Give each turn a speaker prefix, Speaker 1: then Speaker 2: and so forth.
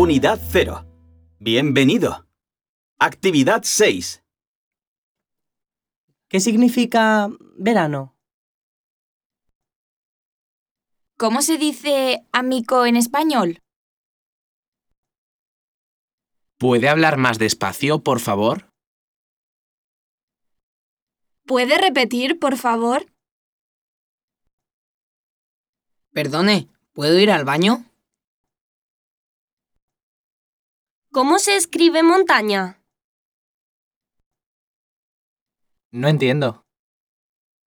Speaker 1: Unidad 0. Bienvenido. Actividad 6.
Speaker 2: ¿Qué significa verano?
Speaker 3: ¿Cómo se dice amigo en español?
Speaker 4: ¿Puede hablar más despacio, por favor?
Speaker 3: ¿Puede repetir, por favor?
Speaker 5: Perdone, ¿puedo ir al baño?
Speaker 3: ¿Cómo se escribe montaña?
Speaker 4: No entiendo.